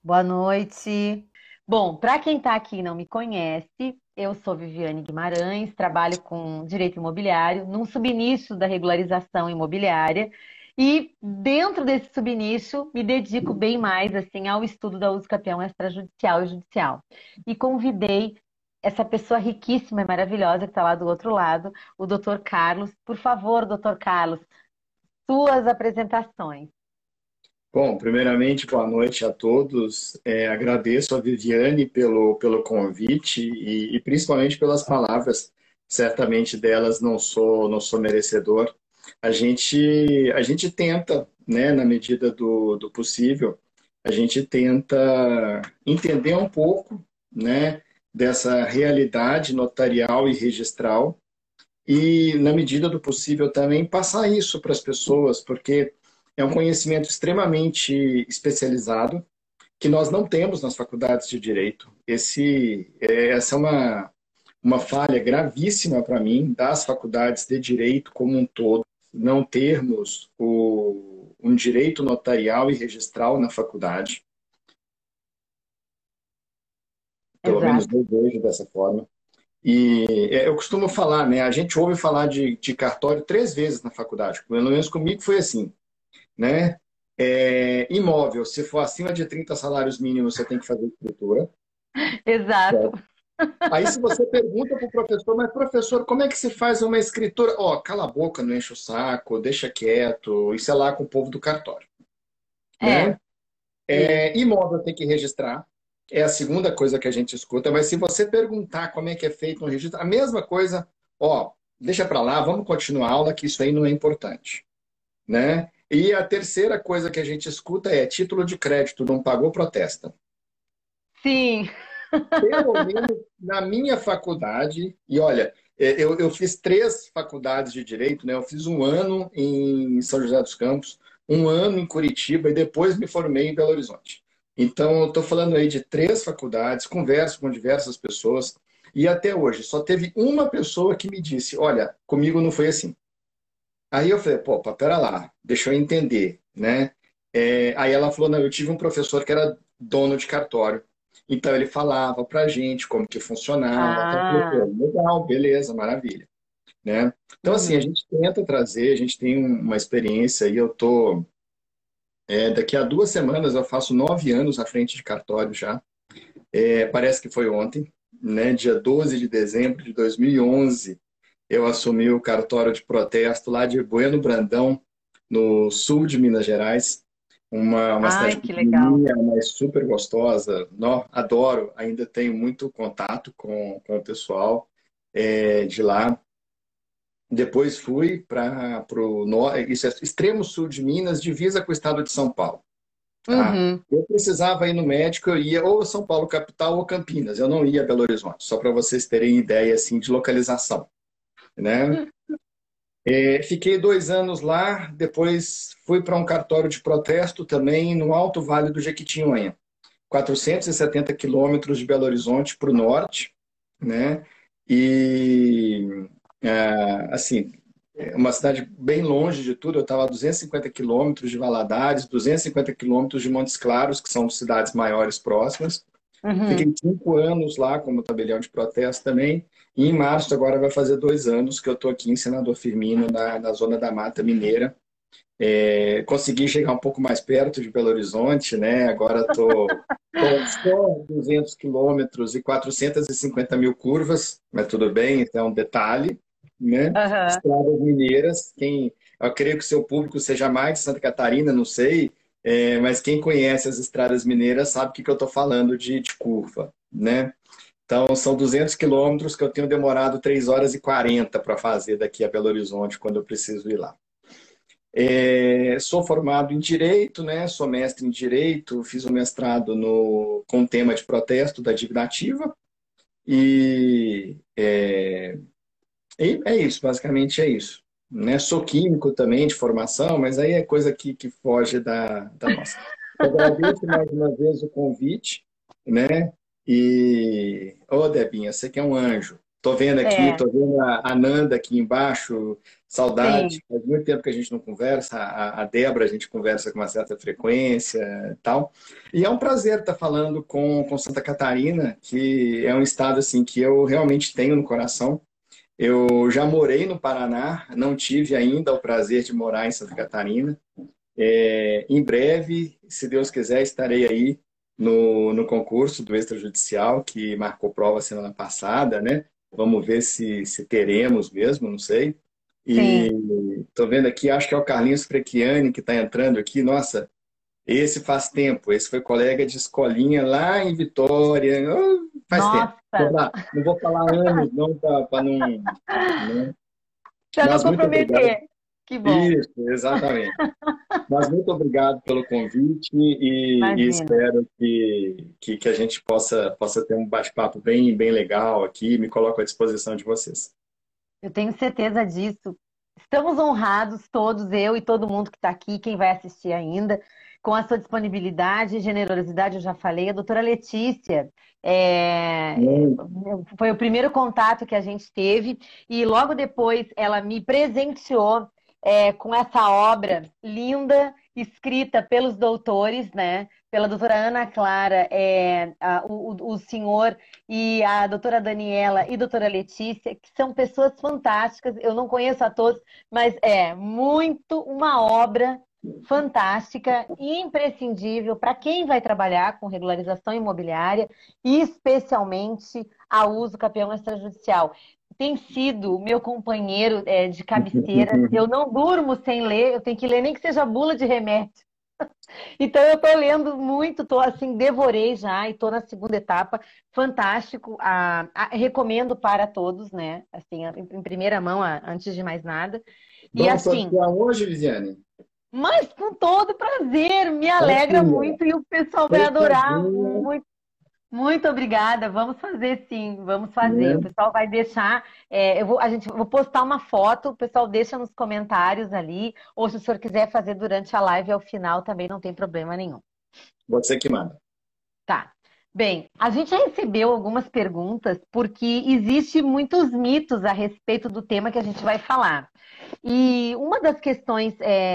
Boa noite. Bom, para quem está aqui e não me conhece, eu sou Viviane Guimarães, trabalho com direito imobiliário, num subnicho da regularização imobiliária, e dentro desse subnicho me dedico bem mais assim ao estudo da uso capião extrajudicial e judicial. E convidei essa pessoa riquíssima e maravilhosa que está lá do outro lado, o Dr. Carlos. Por favor, Dr. Carlos, suas apresentações. Bom, primeiramente, boa noite a todos. Agradeço a Viviane pelo convite e principalmente pelas palavras. Certamente delas não sou merecedor. A gente tenta, né, na medida do possível, a gente tenta entender um pouco, né, dessa realidade notarial e registral e, na medida do possível, também passar isso para as pessoas, porque é um conhecimento extremamente especializado que nós não temos nas faculdades de direito. Essa é uma falha gravíssima para mim das faculdades de direito como um todo, não termos um direito notarial e registral na faculdade. Pelo menos Exato. eu vejo dessa forma. Eu costumo falar, né? A gente ouve falar de cartório 3 vezes na faculdade. Pelo menos comigo foi assim, né? Imóvel, se for acima de 30 salários mínimos, você tem que fazer escritura. Exato. Certo? Aí, se você pergunta para o professor, mas professor, como é que se faz uma escritura? Ó, cala a boca, não enche o saco, deixa quieto, isso é lá com o povo do cartório, É, né? isso. Imóvel tem que registrar, é a segunda coisa que a gente escuta, mas se você perguntar como é que é feito um registro, a mesma coisa, ó, deixa para lá, vamos continuar a aula, que isso aí não é importante, né? E a terceira coisa que a gente escuta é título de crédito, não pagou, protesta. Sim. Pelo menos na minha faculdade, e olha, eu fiz 3 faculdades de direito, né? Eu fiz um ano em São José dos Campos, um ano em Curitiba e depois me formei em Belo Horizonte. Então, eu estou falando aí de 3 faculdades, converso com diversas pessoas e até hoje só teve uma pessoa que me disse, olha, comigo não foi assim. Aí eu falei, pô, pera lá, deixa eu entender, né? Aí ela falou, não, eu tive um professor que era dono de cartório. Então ele falava pra gente como que funcionava. Então eu falei, pô, Ah, legal, beleza, maravilha, né? Então assim, a uhum. gente tenta trazer, a gente tem uma experiência e daqui a 2 semanas eu faço 9 anos à frente de cartório já. Parece que foi ontem, né? Dia 12 de dezembro de 2011 eu assumi o cartório de protesto lá de Bueno Brandão, no sul de Minas Gerais. Uma cidade Ai, que legal. pequenininha, mas super gostosa. Adoro, ainda tenho muito contato com o pessoal de lá. Depois fui para isso é extremo sul de Minas, divisa com o estado de São Paulo. Tá? Uhum. Eu precisava ir no médico, eu ia ou São Paulo capital ou Campinas. Eu não ia a Belo Horizonte, só para vocês terem ideia assim de localização, né? Fiquei 2 anos lá, depois fui para um cartório de protesto também no Alto Vale do Jequitinhonha, 470 quilômetros de Belo Horizonte para o norte, né? E, assim, é uma cidade bem longe de tudo. Eu estava a 250 quilômetros de Valadares, 250 quilômetros de Montes Claros, que são cidades maiores próximas. Uhum. Fiquei 5 anos lá como tabelião de protesto também. E em março agora vai fazer 2 anos que eu estou aqui em Senador Firmino, na zona da Mata Mineira. Consegui chegar um pouco mais perto de Belo Horizonte, né? Agora estou só 200 quilômetros e 450 mil curvas, mas tudo bem, isso é um detalhe, né? Aham. Estradas mineiras, eu creio que o seu público seja mais de Santa Catarina, não sei, mas quem conhece as estradas mineiras sabe o que eu estou falando de curva, né? Então, são 200 quilômetros que eu tenho demorado 3 horas e 40 para fazer daqui a Belo Horizonte, quando eu preciso ir lá. Sou formado em Direito, né? Sou mestre em Direito, fiz o mestrado com o tema de protesto da dívida ativa. E é isso, basicamente é isso. Né? Sou químico também de formação, mas aí é coisa que foge da nossa. Eu agradeço mais uma vez o convite, né? Ô, Debinha, você que é um anjo. Tô vendo aqui, É, tô vendo a Nanda aqui embaixo, saudade. sim. Faz muito tempo que a gente não conversa. A Débora, a gente conversa com uma certa frequência e tal. E é um prazer estar falando com Santa Catarina, que é um estado assim que eu realmente tenho no coração. Eu já morei no Paraná, não tive ainda o prazer de morar em Santa Catarina. Em breve, se Deus quiser, estarei aí no concurso do extrajudicial, que marcou prova semana passada, né? Vamos ver se teremos mesmo, não sei. E Sim. estou vendo aqui, acho que é o Carlinhos Frechiani que está entrando aqui. Nossa, esse faz tempo, esse foi colega de escolinha lá em Vitória. Faz tempo. Nossa, Não vou falar anos, não, para não, né? pra não Mas muito obrigado. comprometer. Que bom. Isso, exatamente. Mas muito obrigado pelo convite e Imagina. espero que a gente possa ter um bate-papo bem legal aqui. Me coloco à disposição de vocês. Eu tenho certeza disso. Estamos honrados, todos, eu e todo mundo que está aqui, quem vai assistir ainda, com a sua disponibilidade e generosidade, eu já falei. A doutora Letícia, foi o primeiro contato que a gente teve, e logo depois ela me presenteou, com essa obra linda, escrita pelos doutores, né? Pela doutora Ana Clara, o senhor e a doutora Daniela e a doutora Letícia, que são pessoas fantásticas. Eu não conheço a todos, mas é muito uma obra fantástica e imprescindível para quem vai trabalhar com regularização imobiliária e especialmente a uso campeão extrajudicial. Tem sido o meu companheiro de cabeceira. Eu não durmo sem ler, eu tenho que ler nem que seja bula de remédio. Então eu tô lendo muito, tô assim, devorei já e tô na segunda etapa. Fantástico. Recomendo para todos, né? Assim, em primeira mão, antes de mais nada. E Vamos assim, sortear hoje, Viviane? mas com todo prazer, me Aqui, alegra ó. muito e o pessoal vai adorar. Fechadinha, Muito obrigada. Vamos fazer sim, vamos fazer. O né? pessoal vai deixar. Eu vou postar uma foto, o pessoal deixa nos comentários ali, ou se o senhor quiser fazer durante a live ao final, também não tem problema nenhum. Você que manda. Tá. Bem, a gente já recebeu algumas perguntas porque existe muitos mitos a respeito do tema que a gente vai falar. E uma das questões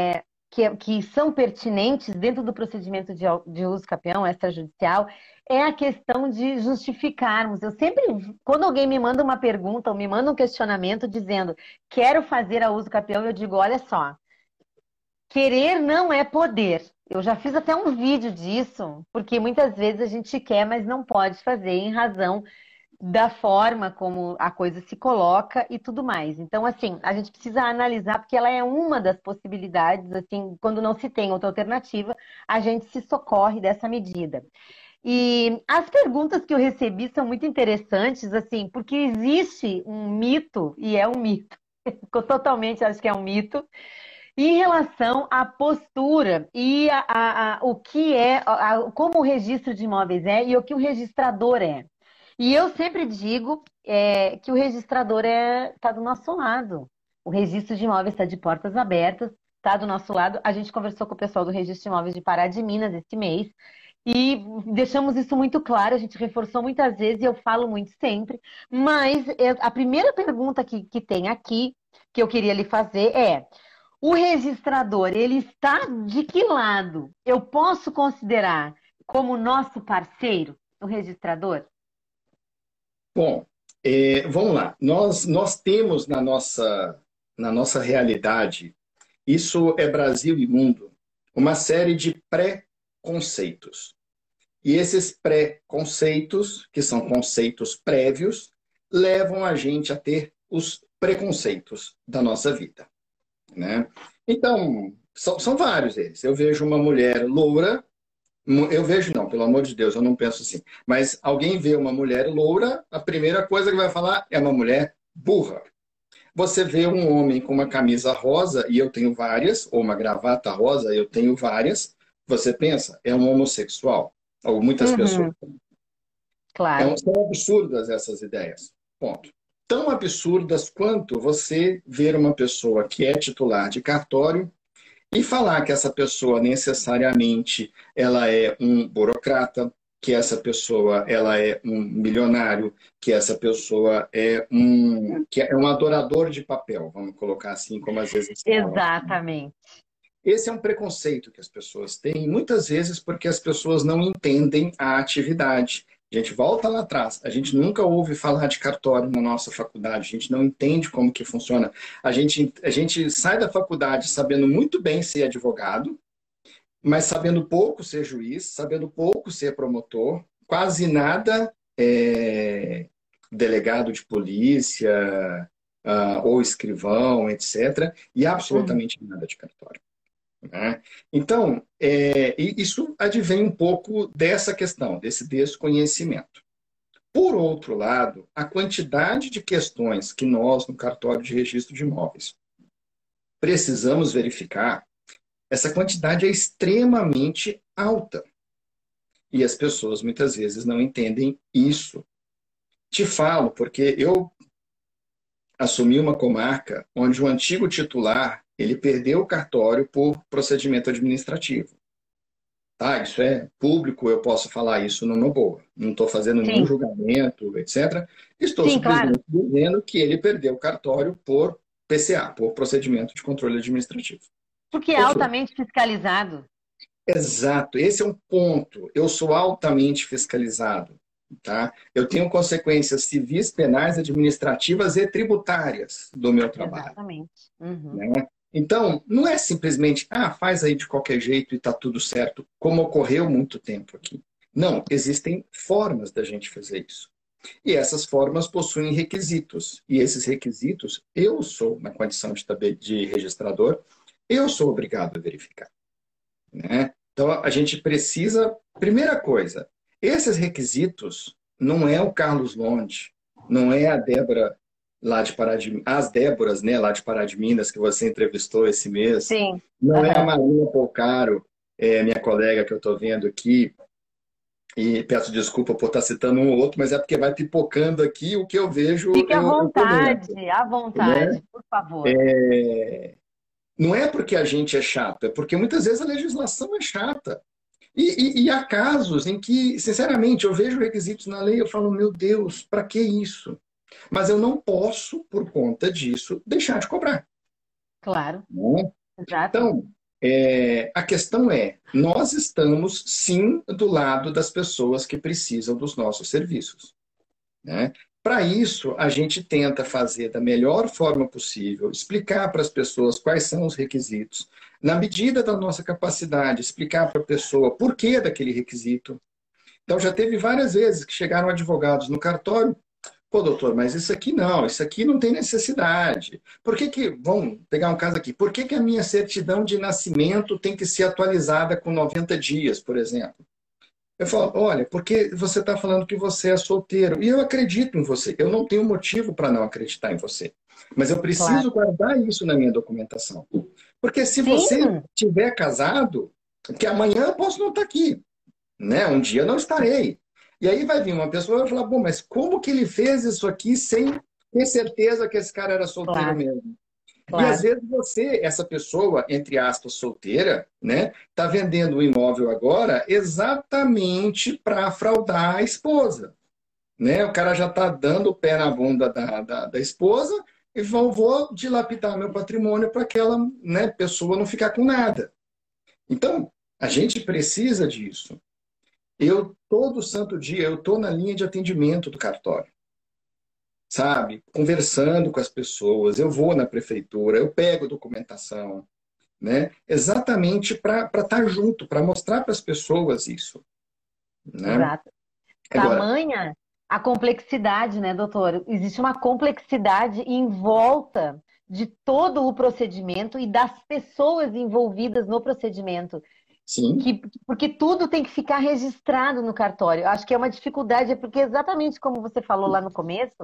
que são pertinentes dentro do procedimento de uso capião extrajudicial é a questão de justificarmos. Eu sempre, quando alguém me manda uma pergunta ou me manda um questionamento dizendo quero fazer a uso capião, eu digo, olha só. Querer não é poder. Eu já fiz até um vídeo disso, porque muitas vezes a gente quer, mas não pode fazer em razão da forma como a coisa se coloca e tudo mais. Então, assim, a gente precisa analisar, porque ela é uma das possibilidades, assim, quando não se tem outra alternativa, a gente se socorre dessa medida. E as perguntas que eu recebi são muito interessantes, assim, porque existe um mito, e é um mito, totalmente acho que é um mito, em relação à postura e o que como o registro de imóveis é e o que o registrador é. E eu sempre digo que o registrador está do nosso lado. O registro de imóveis está de portas abertas, está do nosso lado. A gente conversou com o pessoal do registro de imóveis de Pará de Minas esse mês e deixamos isso muito claro. A gente reforçou muitas vezes e eu falo muito sempre. Mas a primeira pergunta que tem aqui que eu queria lhe fazer é: o registrador, ele está de que lado? Eu posso considerar como nosso parceiro o registrador? Bom, vamos lá. Nós temos na nossa realidade, isso é Brasil e mundo, uma série de pré-conceitos. E esses pré-conceitos, que são conceitos prévios, levam a gente a ter os preconceitos da nossa vida, né? Então, são vários eles. Eu vejo uma mulher loura, eu vejo não, pelo amor de Deus, eu não penso assim. Mas alguém vê uma mulher loura, a primeira coisa que vai falar é uma mulher burra. Você vê um homem com uma camisa rosa, e eu tenho várias, ou uma gravata rosa, eu tenho várias, você pensa, é um homossexual. Ou muitas pessoas. Uhum, claro. São absurdas essas ideias. Ponto. Tão absurdas quanto você ver uma pessoa que é titular de cartório e falar que essa pessoa necessariamente ela é um burocrata, que essa pessoa ela é um milionário, que essa pessoa que é um adorador de papel, vamos colocar assim, como às vezes falam. Exatamente. Esse é um preconceito que as pessoas têm, muitas vezes porque as pessoas não entendem a atividade. A gente volta lá atrás, a gente nunca ouve falar de cartório na nossa faculdade, a gente não entende como que funciona. A gente sai da faculdade sabendo muito bem ser advogado, mas sabendo pouco ser juiz, sabendo pouco ser promotor, quase nada delegado de polícia, ou escrivão, etc., e Uhum. absolutamente nada de cartório. Né? Então, isso advém um pouco dessa questão, desse desconhecimento. Por outro lado, a quantidade de questões que nós, no cartório de registro de imóveis, precisamos verificar, essa quantidade é extremamente alta. E as pessoas muitas vezes não entendem isso. Te falo, porque eu assumi uma comarca onde o antigo titular ele perdeu o cartório por procedimento administrativo. Tá, isso é público, eu posso falar isso numa boa. Não estou fazendo nenhum Sim, julgamento, etc. Estou sim, claro. simplesmente dizendo que ele perdeu o cartório por PCA, por procedimento de controle administrativo. Porque é Ou seja, altamente fiscalizado. exato, esse é um ponto. Eu sou altamente fiscalizado, tá? Eu tenho consequências civis, penais, administrativas e tributárias do meu trabalho, Exatamente. Uhum. né? Então, não é simplesmente, faz aí de qualquer jeito e está tudo certo, como ocorreu muito tempo aqui. Não, existem formas da gente fazer isso. E essas formas possuem requisitos. E esses requisitos, eu sou, na condição de registrador, eu sou obrigado a verificar, né? Então, a gente precisa, primeira coisa, esses requisitos não é o Carlos Londe, não é a Débora lá de Pará de, as Déboras, né, lá de Pará de Minas, que você entrevistou esse mês, Sim. não é a Aham. Marina Polcaro, minha colega que eu estou vendo aqui, e peço desculpa por estar citando um ou outro, mas é porque vai pipocando aqui, o que eu vejo, Fique eu comento, à né? vontade, por favor. Não é porque a gente é chato, é porque muitas vezes a legislação é chata. E há casos em que, sinceramente, eu vejo requisitos na lei e eu falo, meu Deus, para que isso? Mas eu não posso, por conta disso, deixar de cobrar, Claro, né? exato. Então, a questão é, nós estamos, sim, do lado das pessoas que precisam dos nossos serviços, né? Para isso, a gente tenta fazer da melhor forma possível, explicar para as pessoas quais são os requisitos, na medida da nossa capacidade, explicar para a pessoa por que daquele requisito. Então, já teve várias vezes que chegaram advogados no cartório, pô, doutor, mas isso aqui não tem necessidade. Por que que, vamos pegar um caso aqui, por que que a minha certidão de nascimento tem que ser atualizada com 90 dias, por exemplo? Eu falo, olha, porque você está falando que você é solteiro, e eu acredito em você, eu não tenho motivo para não acreditar em você, mas eu Claro. preciso guardar isso na minha documentação. Porque se você Sim, tiver casado, que amanhã eu posso não estar aqui, né? Um dia eu não estarei. E aí vai vir uma pessoa e vai falar, bom, mas como que ele fez isso aqui sem ter certeza que esse cara era solteiro claro, mesmo? E às claro. vezes você, essa pessoa, entre aspas, solteira, né, está vendendo o imóvel agora exatamente para fraudar a esposa. Né? O cara já está dando o pé na bunda da esposa e vou dilapidar meu patrimônio para aquela, né, pessoa não ficar com nada. Então, a gente precisa disso. Eu, todo santo dia, eu estou na linha de atendimento do cartório, sabe? Conversando com as pessoas, eu vou na prefeitura, eu pego documentação, né? Exatamente para estar junto, para mostrar para as pessoas isso, né? Exato. Agora, Tamanha a complexidade, né, doutor? Existe uma complexidade em volta de todo o procedimento e das pessoas envolvidas no procedimento. sim, Porque tudo tem que ficar registrado no cartório. Acho que é uma dificuldade, porque exatamente como você falou lá no começo,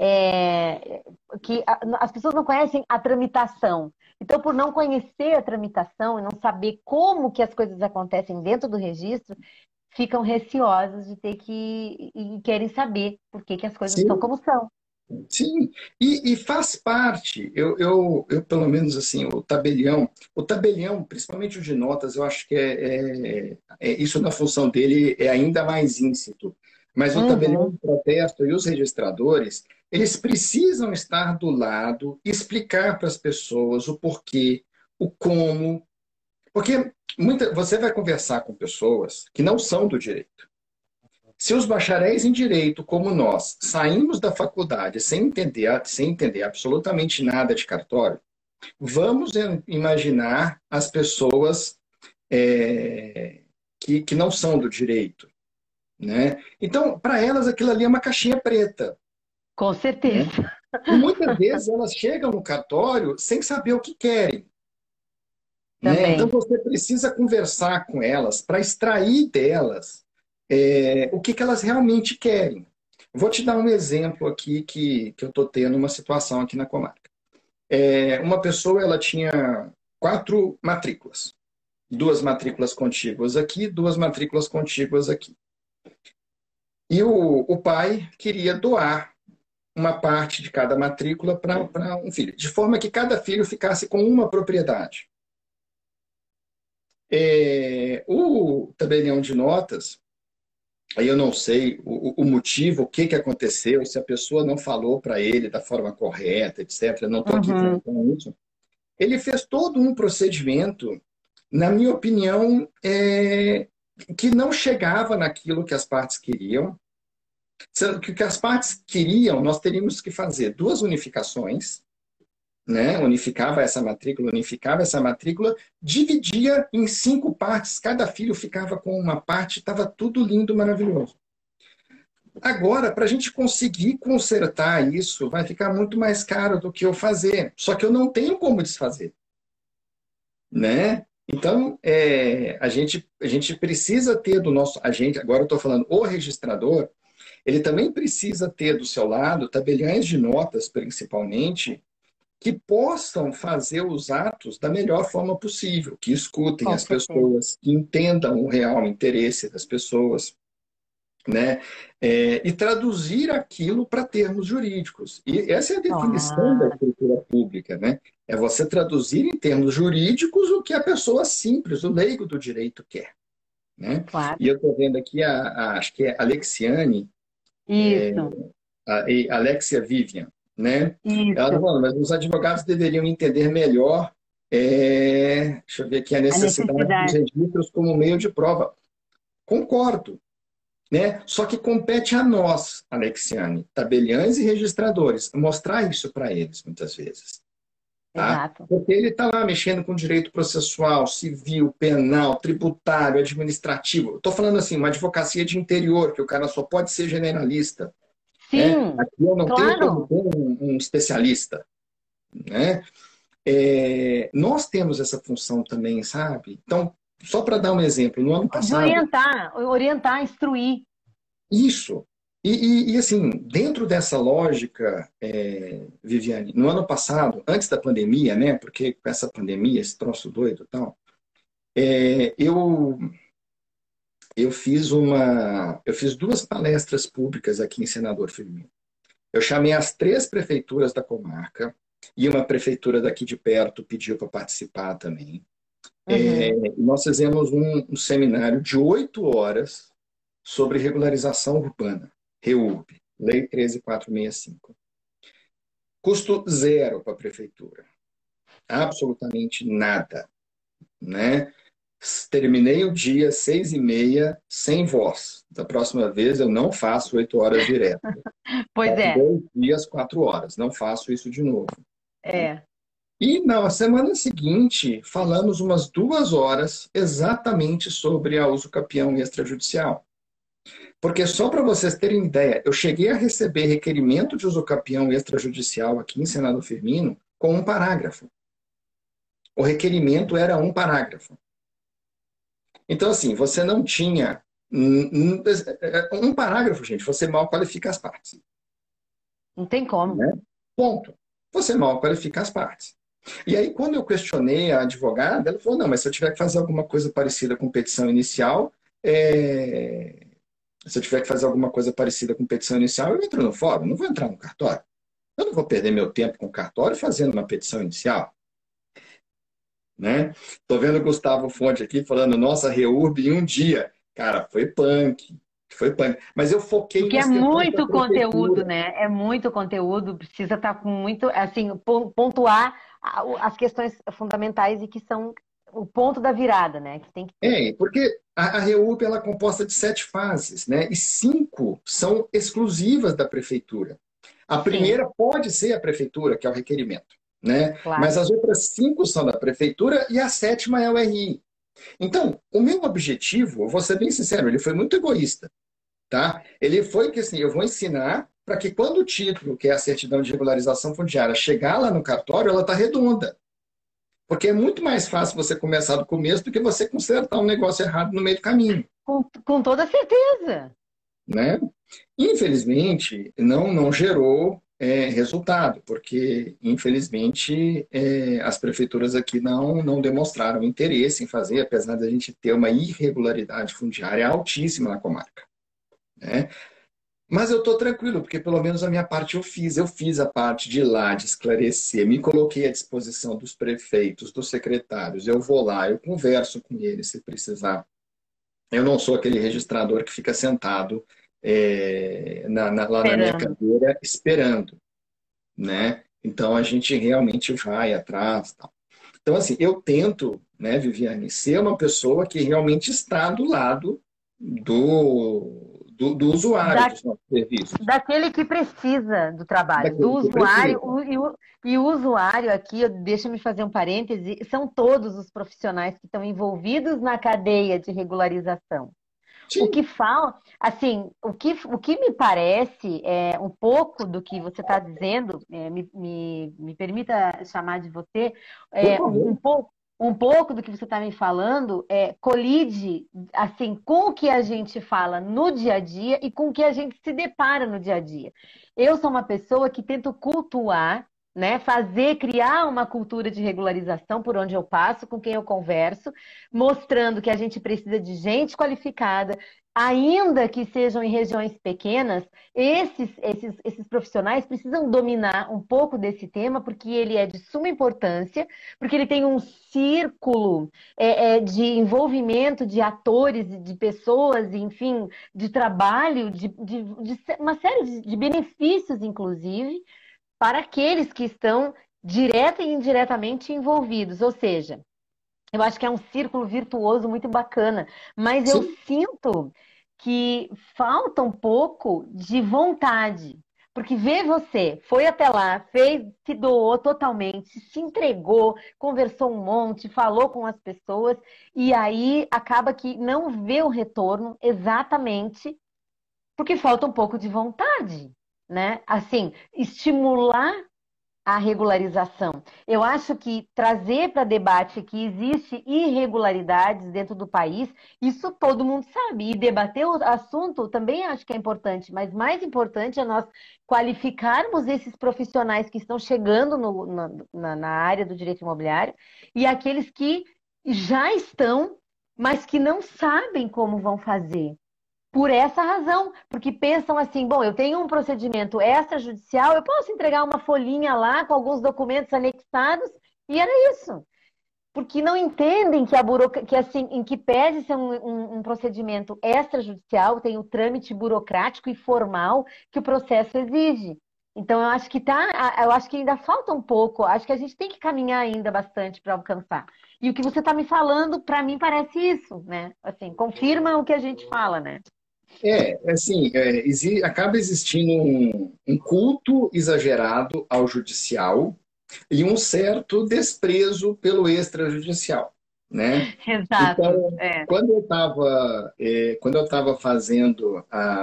as pessoas não conhecem a tramitação. Então, por não conhecer a tramitação e não saber como que as coisas acontecem dentro do registro, ficam receosas de ter que e querem saber por que que as coisas são sim, como são. Sim, e faz parte, eu, pelo menos assim, o tabelião, principalmente o de notas, eu acho que isso na função dele é ainda mais íncito. Mas o tabelião Uhum. de protesto e os registradores, eles precisam estar do lado, explicar para as pessoas o porquê, o como, porque você vai conversar com pessoas que não são do direito. Se os bacharéis em direito, como nós, saímos da faculdade sem entender absolutamente nada de cartório, vamos imaginar as pessoas que não são do direito, né? Então, para elas, aquilo ali é uma caixinha preta, Com né? certeza. E muitas vezes elas chegam no cartório sem saber o que querem, né? Então, Também. você precisa conversar com elas para extrair delas o que elas realmente querem. Vou te dar um exemplo aqui que eu estou tendo uma situação aqui na comarca. Uma pessoa ela tinha 4 matrículas. 2 matrículas contíguas aqui, 2 matrículas contíguas aqui. E o pai queria doar uma parte de cada matrícula para um filho, de forma que cada filho ficasse com uma propriedade. O tabelião de notas, aí eu não sei o motivo, o que, que aconteceu, se a pessoa não falou para ele da forma correta, etc. Não estou aqui Uhum. tratando isso. Ele fez todo um procedimento, na minha opinião, que não chegava naquilo que as partes queriam. Sendo que o que as partes queriam, nós teríamos que fazer 2 unificações, né? Unificava essa matrícula, dividia em 5 partes, cada filho ficava com uma parte, estava tudo lindo, maravilhoso. Agora, para a gente conseguir consertar isso, vai ficar muito mais caro do que eu fazer. Só que eu não tenho como desfazer, né? Então, a gente precisa ter do nosso agente, agora eu estou falando o registrador, ele também precisa ter do seu lado tabeliões de notas, principalmente, que possam fazer os atos da melhor forma possível, que escutem Com as certeza. pessoas, que entendam o real interesse das pessoas, né? E traduzir aquilo para termos jurídicos. E essa é a definição da Claro, escritura pública, né? É você traduzir em termos jurídicos o que a pessoa simples, o leigo do direito quer, né? claro. E eu estou vendo aqui, acho que é Alexiane, Isso, Alexia Vivian, né? Ela está isso. falando, mas os advogados deveriam entender melhor, deixa eu ver aqui, a A necessidade dos necessidade. registros como meio de prova. Concordo, né? Só que compete a nós, Alexiane, tabeliães e registradores, mostrar isso para eles, muitas vezes. Tá? Exato. Porque ele está lá mexendo com direito processual, civil, penal, tributário, administrativo. Estou falando assim, uma advocacia de interior, que o cara só pode ser generalista, né? Sim, Aqui eu não tenho como claro. ter um especialista, né? Nós temos essa função também, sabe? Então, só para dar um exemplo, no ano De passado, orientar, instruir. isso. Assim, dentro dessa lógica, Viviane, no ano passado, antes da pandemia, né? Porque com essa pandemia, esse troço doido e tal, eu fiz 2 palestras públicas aqui em Senador Firmino. Eu chamei as 3 prefeituras da comarca e uma prefeitura daqui de perto pediu para participar também. Uhum. Nós fizemos um seminário de 8 horas sobre regularização urbana, REURB, Lei 13.465. Custo zero para a prefeitura, absolutamente nada, né? Terminei o dia 6h30 sem voz. Da próxima vez eu não faço 8 horas direto. Pois Faço é, 2 dias, 4 horas. Não faço isso de novo. é. E na semana seguinte, falamos umas 2 horas exatamente sobre a uso capião extrajudicial. Porque só para vocês terem ideia, eu cheguei a receber requerimento de uso capião extrajudicial aqui em Senado Firmino com um parágrafo. O requerimento era um parágrafo. Então, assim, você não tinha um parágrafo, gente, você mal qualifica as partes. Não tem como. Né? Ponto. Você mal qualifica as partes. E aí, quando eu questionei a advogada, ela falou: não, mas se eu tiver que fazer alguma coisa parecida com petição inicial, se eu tiver que fazer alguma coisa parecida com petição inicial, eu entro no fórum, não vou entrar no cartório. Eu não vou perder meu tempo com o cartório fazendo uma petição inicial, né? Tô vendo o Gustavo Fonte aqui falando, nossa, REURB em um dia. Cara, foi punk, foi punk. Mas eu foquei Porque é nas questões da muito conteúdo, prefeitura. né? É muito conteúdo, precisa estar com muito, assim, pontuar as questões fundamentais e que são o ponto da virada, né? Que tem que ter. É, porque a REURB ela é composta de 7 fases, né? E 5 são exclusivas da prefeitura. A Sim, primeira pode ser a prefeitura, que é o requerimento, né? Mas claro. as outras 5 são da prefeitura e a sétima é o RI. Então, o meu objetivo, eu vou ser bem sincero, ele foi muito egoísta, tá? Ele foi que assim, eu vou ensinar para que quando o título, que é a certidão de regularização fundiária, chegar lá no cartório, ela está redonda. Porque é muito mais fácil você começar do começo do que você consertar um negócio errado no meio do caminho, Com toda certeza. né? Infelizmente, não gerou resultado, porque, infelizmente, as prefeituras aqui não demonstraram interesse em fazer, apesar da gente ter uma irregularidade fundiária altíssima na comarca, né? Mas eu estou tranquilo, porque pelo menos a minha parte eu fiz. Eu fiz a parte de ir lá, de esclarecer, me coloquei à disposição dos prefeitos, dos secretários. Eu vou lá, eu converso com eles se precisar. Eu não sou aquele registrador que fica sentado lá na minha Esperando. cadeira esperando, né? Então a gente realmente vai atrás. Tal. Então, assim, eu tento, né, Viviane, ser uma pessoa que realmente está do lado do usuário Da, dos nossos serviços. daquele que precisa do trabalho, do Daquele que usuário, precisa. e o usuário aqui, deixa-me fazer um parêntese, são todos os profissionais que estão envolvidos na cadeia de regularização. O Sim, que fala, assim, o que me parece é um pouco do que você está dizendo, me permita chamar de você, por é, favor. um pouco do que você está me falando colide, assim, com o que a gente fala no dia a dia e com o que a gente se depara no dia a dia. Eu sou uma pessoa que tento cultuar, né, criar uma cultura de regularização por onde eu passo, com quem eu converso, mostrando que a gente precisa de gente qualificada, ainda que sejam em regiões pequenas, esses profissionais precisam dominar um pouco desse tema, porque ele é de suma importância, porque ele tem um círculo de envolvimento de atores, de pessoas, enfim, de trabalho, de uma série de benefícios, inclusive, para aqueles que estão direta e indiretamente envolvidos. Ou seja, eu acho que é um círculo virtuoso muito bacana, mas eu Sim, sinto que falta um pouco de vontade. Porque ver você, foi até lá, fez, se doou totalmente, se entregou, conversou um monte, falou com as pessoas, e aí acaba que não vê o retorno exatamente porque falta um pouco de vontade, né? Assim, estimular a regularização. Eu acho que trazer para debate que existe irregularidades dentro do país, isso todo mundo sabe. E debater o assunto também acho que é importante, mas mais importante é nós qualificarmos esses profissionais que estão chegando na área do direito imobiliário e aqueles que já estão, mas que não sabem como vão fazer. Por essa razão, porque pensam assim, bom, eu tenho um procedimento extrajudicial, eu posso entregar uma folhinha lá com alguns documentos anexados e era isso. Porque não entendem que que assim, em que pese ser um procedimento extrajudicial, tem o trâmite burocrático e formal que o processo exige. Então, eu acho que ainda falta um pouco, acho que a gente tem que caminhar ainda bastante para alcançar. E o que você está me falando, para mim, parece isso, né? Assim, confirma o que a gente fala, né? assim, acaba existindo um culto exagerado ao judicial e um certo desprezo pelo extrajudicial, né? Exato. Então, É. quando eu estava fazendo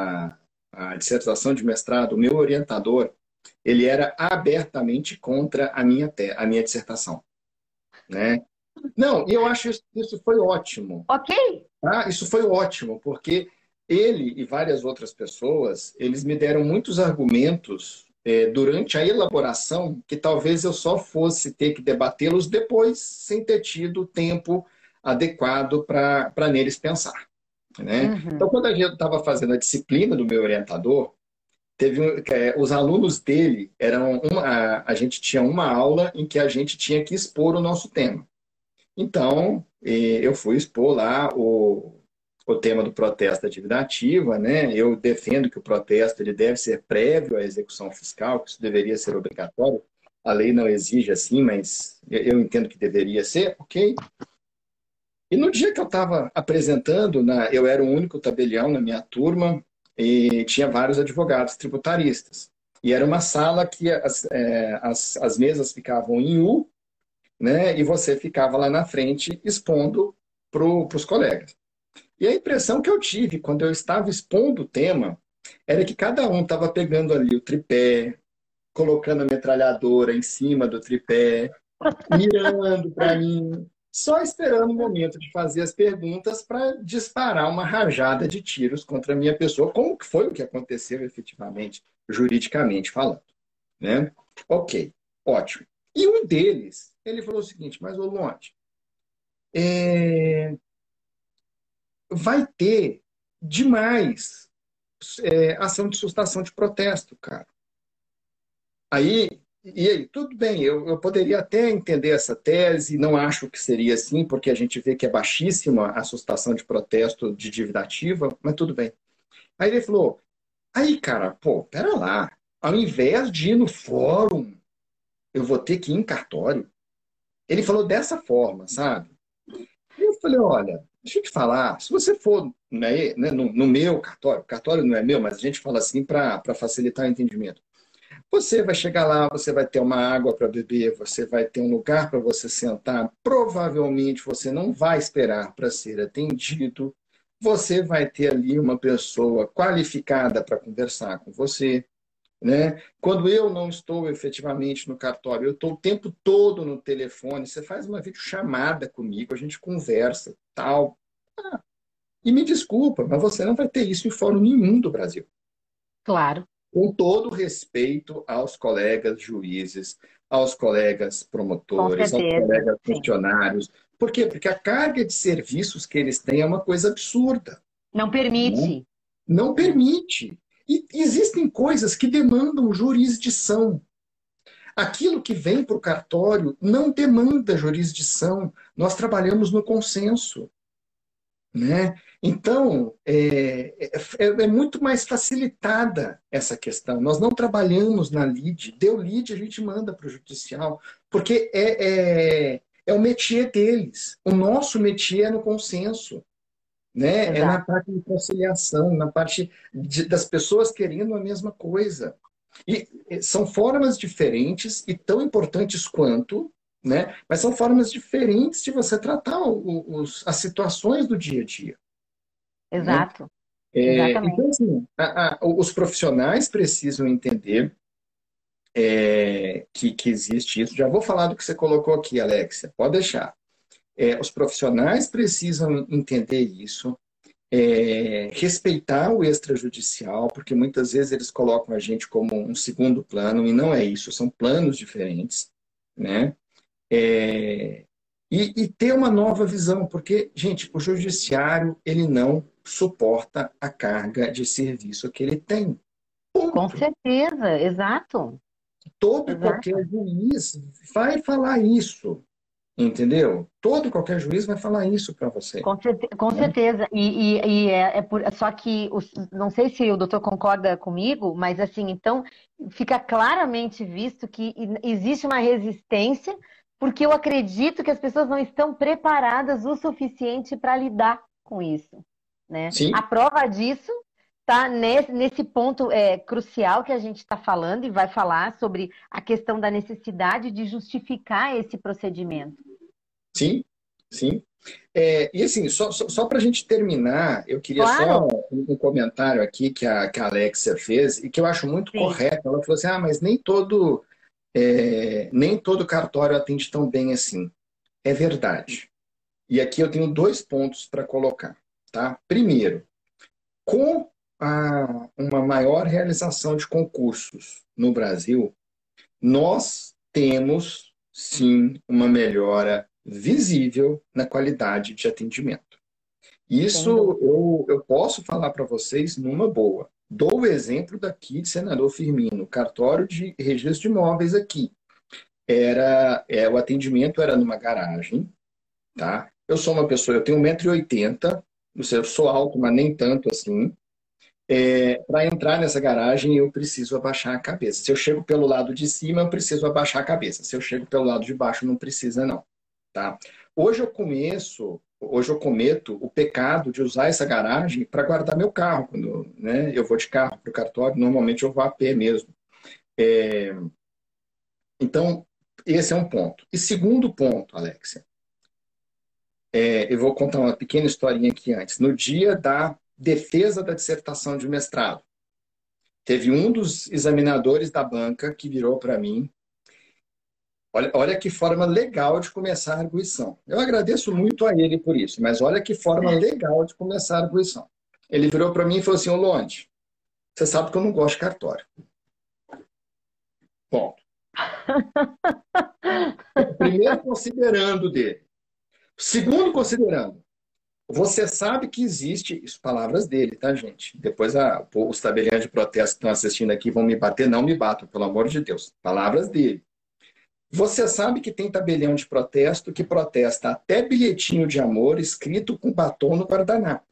a dissertação de mestrado, o meu orientador, ele era abertamente contra a minha dissertação, né? Não, e eu acho isso foi ótimo, Ok, tá? Isso foi ótimo, porque ele e várias outras pessoas, eles me deram muitos argumentos durante a elaboração que talvez eu só fosse ter que debatê-los depois, sem ter tido o tempo adequado para neles pensar, né? Então, uhum, quando a gente estava fazendo a disciplina do meu orientador, os alunos dele eram a gente tinha uma aula em que a gente tinha que expor o nosso tema. Então, eu fui expor lá o tema do protesto da dívida ativa, né? Eu defendo que o protesto ele deve ser prévio à execução fiscal, que isso deveria ser obrigatório. A lei não exige assim, mas eu entendo que deveria ser, ok? E no dia que eu estava apresentando, eu era o único tabelião na minha turma e tinha vários advogados tributaristas. E era uma sala que as mesas ficavam em U, né? E você ficava lá na frente expondo para os colegas. E a impressão que eu tive quando eu estava expondo o tema era que cada um estava pegando ali o tripé, colocando a metralhadora em cima do tripé, mirando para mim, só esperando o momento de fazer as perguntas para disparar uma rajada de tiros contra a minha pessoa, como que foi o que aconteceu efetivamente, juridicamente falando, né? Ok, ótimo. E um deles, ele falou o seguinte, mas, ô Lonte, vai ter demais ação de sustação de protesto, cara. E aí, tudo bem, eu poderia até entender essa tese, não acho que seria assim, porque a gente vê que é baixíssima a sustação de protesto de dívida ativa, mas tudo bem. Aí ele falou, aí, cara, pô, pera lá, ao invés de ir no fórum, eu vou ter que ir em cartório. Ele falou dessa forma, sabe? E eu falei, olha, deixa eu te falar, se você for no meu cartório, o cartório não é meu, mas a gente fala assim para facilitar o entendimento. Você vai chegar lá, você vai ter uma água para beber, você vai ter um lugar para você sentar. Provavelmente você não vai esperar para ser atendido. Você vai ter ali uma pessoa qualificada para conversar com você, né? Quando eu não estou efetivamente no cartório, eu estou o tempo todo no telefone. Você faz uma videochamada comigo, a gente conversa, tal. E me desculpa, mas você não vai ter isso em fórum nenhum do Brasil. Claro, Com todo respeito aos colegas juízes, aos colegas com promotores, aos certeza, colegas sim. funcionários. Por quê? Porque a carga de serviços que eles têm é uma coisa absurda, Não né? permite, Não né? permite. E existem coisas que demandam jurisdição. Aquilo que vem para o cartório não demanda jurisdição. Nós trabalhamos no consenso, né? Então, é muito mais facilitada essa questão. Nós não trabalhamos na lide. Deu lide, a gente manda para o judicial, porque é o métier deles. O nosso métier é no consenso, né? É na Exato. parte de conciliação, na parte das pessoas querendo a mesma coisa. E são formas diferentes e tão importantes quanto, né? Mas são formas diferentes de você tratar as situações do dia a dia, né? Exato, exatamente. Então, assim, os profissionais precisam entender que existe isso. Já vou falar do que você colocou aqui, Alexia, pode deixar. Os profissionais precisam entender isso, respeitar o extrajudicial, porque muitas vezes eles colocam a gente como um segundo plano, e não é isso, são planos diferentes, né? É, e ter uma nova visão, porque, gente, o judiciário, ele não suporta a carga de serviço que ele tem. Com Ponto. certeza, exato, Todo e exato. qualquer juiz vai falar isso, entendeu? Todo e qualquer juiz vai falar isso para você, Com né? certeza. Só que não sei se o doutor concorda comigo, mas assim, então fica claramente visto que existe uma resistência, porque eu acredito que as pessoas não estão preparadas o suficiente para lidar com isso, né? A Sim, prova disso está nesse ponto crucial que a gente está falando e vai falar sobre a questão da necessidade de justificar esse procedimento. sim, sim. E assim, só para a gente terminar, eu queria só Claro, um comentário aqui que a Alexia fez e que eu acho muito sim, correto. Ela falou assim: mas nem todo cartório atende tão bem assim. É verdade. E aqui eu tenho dois pontos para colocar, tá? Primeiro, com uma maior realização de concursos no Brasil, nós temos sim uma melhora visível na qualidade de atendimento. sem Isso dúvida. eu posso falar para vocês numa boa. Dou o exemplo daqui de Senador Firmino, cartório de registro de imóveis aqui. O atendimento era numa garagem, tá? Eu sou uma pessoa, eu tenho 1,80 m, eu sou alto, mas nem tanto assim. Para entrar nessa garagem, eu preciso abaixar a cabeça. Se eu chego pelo lado de cima, eu preciso abaixar a cabeça. Se eu chego pelo lado de baixo, não precisa, não. Tá? Hoje eu cometo o pecado de usar essa garagem para guardar meu carro. Quando, né, eu vou de carro para o cartório, normalmente eu vou a pé mesmo. Então, esse é um ponto. E segundo ponto, Alexia, eu vou contar uma pequena historinha aqui antes. No dia da defesa da dissertação de mestrado, teve um dos examinadores da banca que virou para mim. Olha que forma legal de começar a arguição. Eu agradeço muito a ele por isso, mas olha que forma legal de começar a arguição. Ele virou para mim e falou assim: ô Londe, você sabe que eu não gosto de cartório. Ponto. Primeiro considerando dele. Segundo considerando, você sabe que existe, isso palavras dele, tá, gente? Depois os tabeliões de protesto que estão assistindo aqui vão me bater, não me batam, pelo amor de Deus. Palavras dele. Você sabe que tem tabelião de protesto que protesta até bilhetinho de amor escrito com batom no guardanapo.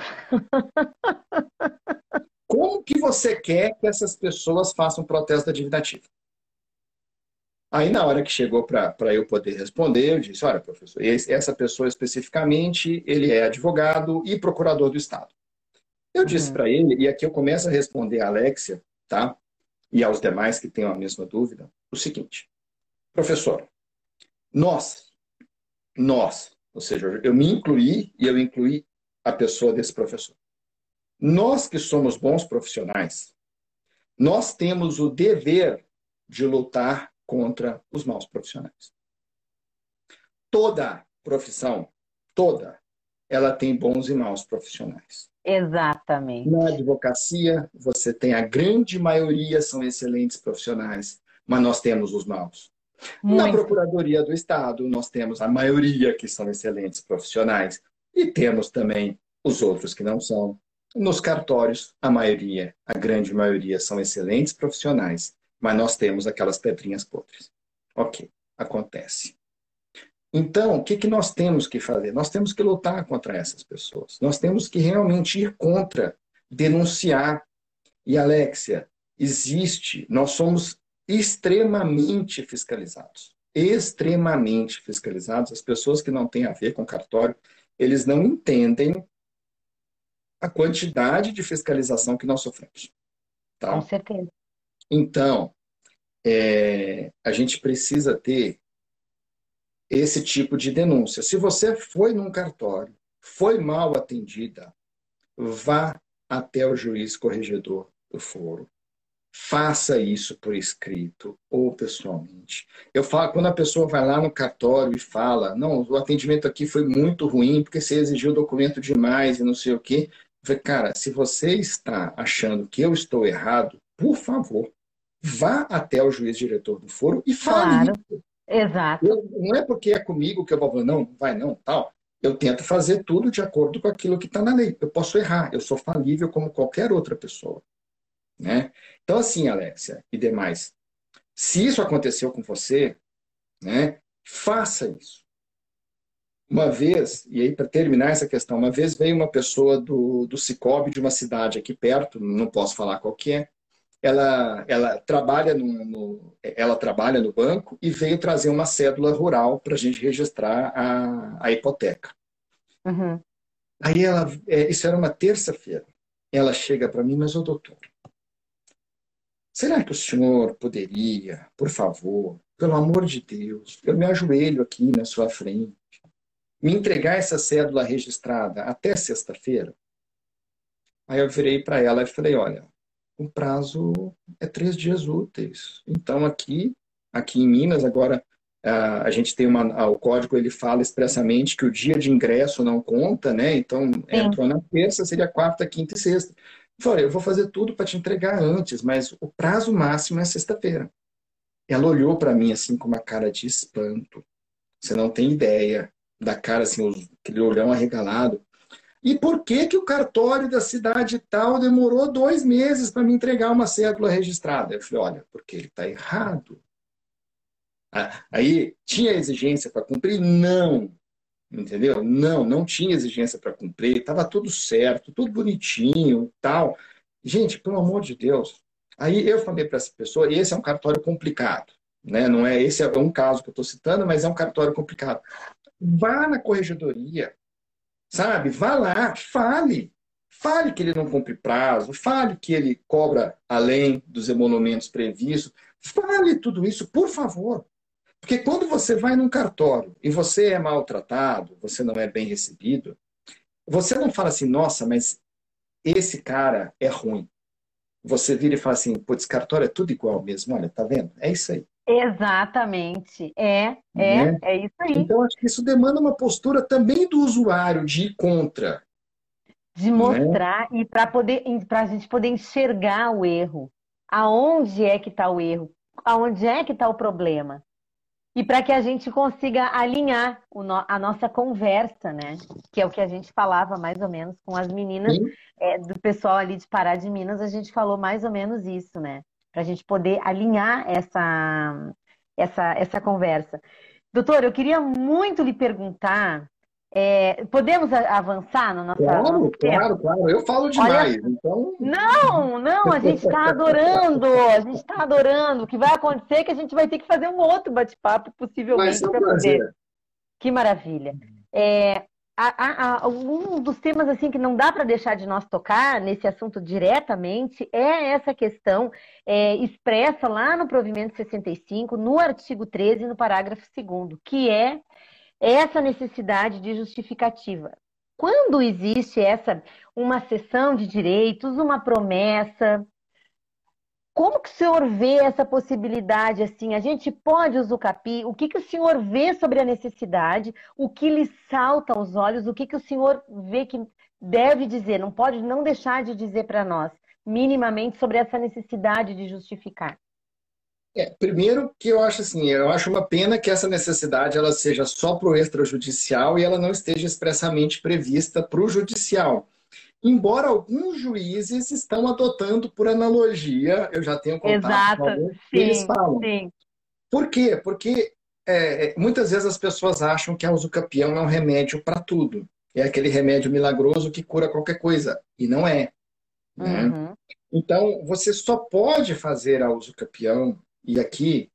Como que você quer que essas pessoas façam protesto da dívida ativa? Aí, na hora que chegou para eu poder responder, eu disse: olha, professor, essa pessoa especificamente, ele é advogado e procurador do Estado. Eu disse para ele, e aqui eu começo a responder a Alexia, tá? E aos demais que tenham a mesma dúvida, o seguinte: professor, nós, ou seja, eu me incluí e eu incluí a pessoa desse professor. Nós que somos bons profissionais, nós temos o dever de lutar contra os maus profissionais. Toda profissão, ela tem bons e maus profissionais. Exatamente. Na advocacia, você tem a grande maioria são excelentes profissionais, mas nós temos os maus. Muito. Na Procuradoria do Estado, nós temos a maioria que são excelentes profissionais e temos também os outros que não são. Nos cartórios, a grande maioria são excelentes profissionais, mas nós temos aquelas pedrinhas podres. Ok, acontece. Então, o que nós temos que fazer? Nós temos que lutar contra essas pessoas. Nós temos que realmente ir contra, denunciar. E, Alexia, nós somos extremamente fiscalizados. Extremamente fiscalizados. As pessoas que não têm a ver com cartório, eles não entendem a quantidade de fiscalização que nós sofremos. Tá? Com certeza. Então, a gente precisa ter esse tipo de denúncia. Se você foi num cartório, foi mal atendida, vá até o juiz corregedor do foro. Faça isso por escrito ou pessoalmente. Eu falo, quando a pessoa vai lá no cartório e fala: não, o atendimento aqui foi muito ruim porque você exigiu documento demais e não sei o quê. Eu falei: cara, se você está achando que eu estou errado, por favor, vá até o juiz diretor do foro e fale. Claro, exato. Não é porque é comigo que eu vou falar: não, vai não, tal. Eu tento fazer tudo de acordo com aquilo que está na lei. Eu posso errar, eu sou falível como qualquer outra pessoa. Né? Então, assim, Alexia e demais, se isso aconteceu com você, né, faça isso. Uma vez, e aí para terminar essa questão, uma vez veio uma pessoa do Cicobi de uma cidade aqui perto, não posso falar qual que é, ela trabalha ela trabalha no banco e veio trazer uma cédula rural para a gente registrar a hipoteca. Uhum. Aí isso era uma terça-feira, ela chega para mim: mas, ô doutor, será que o senhor poderia, por favor, pelo amor de Deus, eu me ajoelho aqui na sua frente, me entregar essa cédula registrada até sexta-feira? Aí eu virei para ela e falei: olha, o prazo é 3 dias úteis. Então aqui em Minas, agora a gente tem o código, ele fala expressamente que o dia de ingresso não conta, né? Então entrou na terça, seria quarta, quinta e sexta. Eu falei: eu vou fazer tudo para te entregar antes, mas o prazo máximo é sexta-feira. Ela olhou para mim assim com uma cara de espanto. Você não tem ideia da cara, assim, aquele olhão arregalado. E por que que o cartório da cidade tal demorou 2 meses para me entregar uma cédula registrada? Eu falei, olha, porque ele está errado. Aí, tinha exigência para cumprir? Não. Entendeu? Não, não tinha exigência para cumprir, estava tudo certo, tudo bonitinho, tal. Gente, pelo amor de Deus. Aí eu falei para essa pessoa, e esse é um cartório complicado, né? Não é esse é um caso que eu estou citando, mas é um cartório complicado. Vá na corregedoria, sabe? Vá lá, fale. Fale que ele não cumpre prazo, fale que ele cobra além dos emolumentos previstos. Fale tudo isso, por favor. Porque quando você vai num cartório e você é maltratado, você não é bem recebido, você não fala assim, nossa, mas esse cara é ruim. Você vira e fala assim, putz, cartório é tudo igual mesmo, olha, tá vendo? É isso aí. Exatamente. Né? É isso aí. Então, acho que isso demanda uma postura também do usuário de ir contra. De Né? mostrar e para a gente poder enxergar o erro. Aonde é que está o erro? Aonde é que está o problema? E para que a gente consiga alinhar a nossa conversa, né? Que é o que a gente falava mais ou menos com as meninas, Sim. do pessoal ali de Pará de Minas, a gente falou mais ou menos isso, né? Para a gente poder alinhar essa conversa. Doutor, eu queria muito lhe perguntar, podemos avançar no nosso Claro, tempo? claro, claro. Eu falo Olha, demais, então. não, não, a gente está adorando, a gente está adorando. O que vai acontecer é que a gente vai ter que fazer um outro bate-papo, Vai ser possivelmente, um para poder. prazer. Que maravilha. É, um dos temas assim que não dá para deixar de nós tocar nesse assunto diretamente é essa questão expressa lá no provimento 65, no artigo 13, no parágrafo 2º, que é essa necessidade de justificativa. Quando existe uma cessão de direitos, uma promessa, como que o senhor vê essa possibilidade assim? A gente pode usucapiar? O que que o senhor vê sobre a necessidade? O que lhe salta aos olhos? O que que o senhor vê que deve dizer? Não pode não deixar de dizer para nós, minimamente, sobre essa necessidade de justificar. Primeiro que eu acho assim, eu acho uma pena que essa necessidade ela seja só para o extrajudicial e ela não esteja expressamente prevista para o judicial. Embora alguns juízes estão adotando por analogia, eu já tenho contato com Exato, alguns, e eles sim, falam. sim. Por quê? Porque muitas vezes as pessoas acham que a usucapião é um remédio para tudo. É aquele remédio milagroso que cura qualquer coisa. E não é, né? Uhum. Então, você só pode fazer a usucapião, e aqui,